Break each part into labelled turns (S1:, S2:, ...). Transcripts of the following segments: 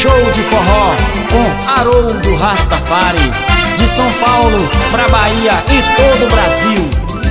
S1: show de forró com Haroldo Rastafari. De São Paulo pra Bahia e todo o Brasil.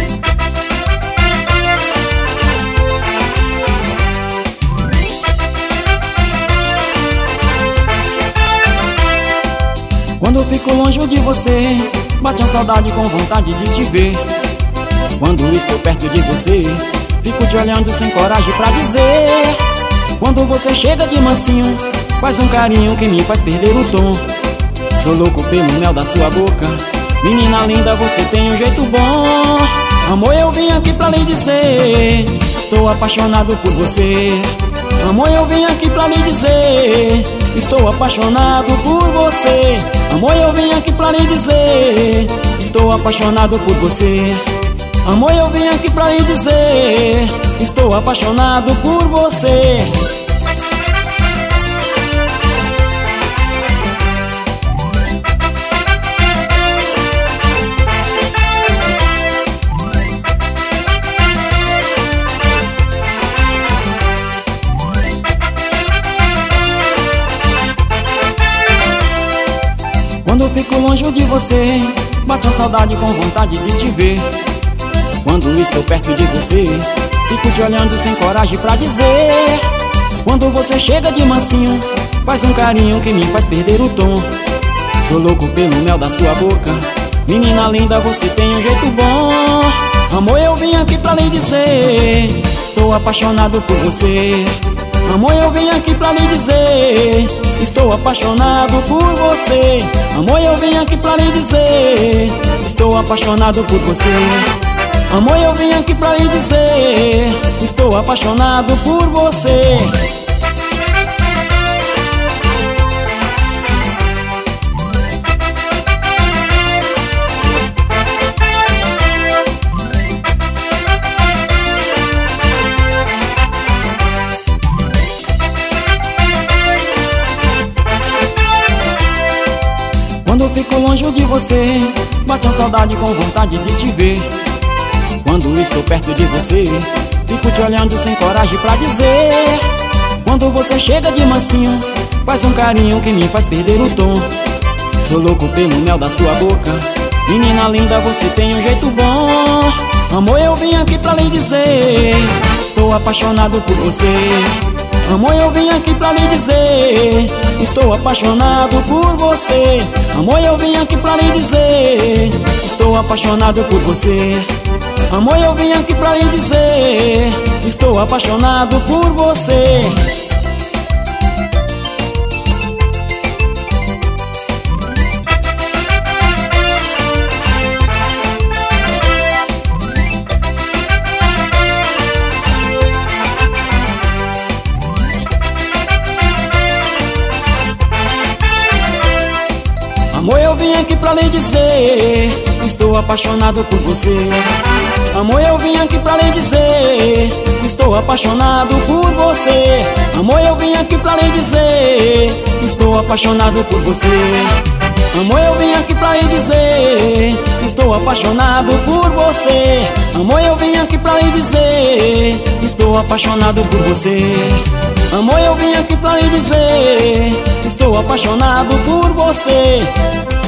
S1: Quando eu fico longe de você, bate a saudade com vontade de te ver. Quando estou perto de você, fico te olhando sem coragem pra dizer. Quando você chega de mansinho, faz um carinho que me faz perder o tom. Sou louco pelo mel da sua boca, menina linda, você tem um jeito bom. Amor, eu vim aqui pra lhe dizer, estou apaixonado por você. Amor, eu vim aqui pra lhe dizer, estou apaixonado por você. Amor, eu vim aqui pra lhe dizer, estou apaixonado por você. Amor, eu vim aqui pra lhe dizer, estou apaixonado por você. Quando eu fico longe de você, bate a saudade com vontade de te ver. Quando estou perto de você, fico te olhando sem coragem pra dizer. Quando você chega de mansinho, faz um carinho que me faz perder o tom. Sou louco pelo mel da sua boca, menina linda, você tem um jeito bom. Amor, eu vim aqui pra lhe dizer, estou apaixonado por você. Amor, eu vim aqui pra lhe dizer, estou apaixonado por você. Amor, eu vim aqui pra lhe dizer, estou apaixonado por você. Amor, eu vim aqui pra lhe dizer, estou apaixonado por você. Quando eu fico longe de você, bate a saudade com vontade de te ver. Quando estou perto de você, fico te olhando sem coragem pra dizer. Quando você chega de mansinho, faz um carinho que me faz perder o tom. Sou louco pelo mel da sua boca, menina linda, você tem um jeito bom. Amor, eu vim aqui pra lhe dizer, estou apaixonado por você. Amor, eu vim aqui pra lhe dizer, estou apaixonado por você. Amor, eu vim aqui pra lhe dizer, estou apaixonado por você. Amor, eu vim aqui pra lhe dizer, estou apaixonado por você. Amor, eu vim aqui pra lhe dizer, estou apaixonado por você. Amor, eu vim aqui pra lhe dizer, estou apaixonado por você. Amor, eu vim aqui pra lhe dizer, estou apaixonado por você. Amor, eu vim aqui pra lhe dizer, estou apaixonado por você. Amor, eu vim aqui pra lhe dizer, estou apaixonado por você. Amor, eu vim aqui pra lhe dizer, estou apaixonado por você.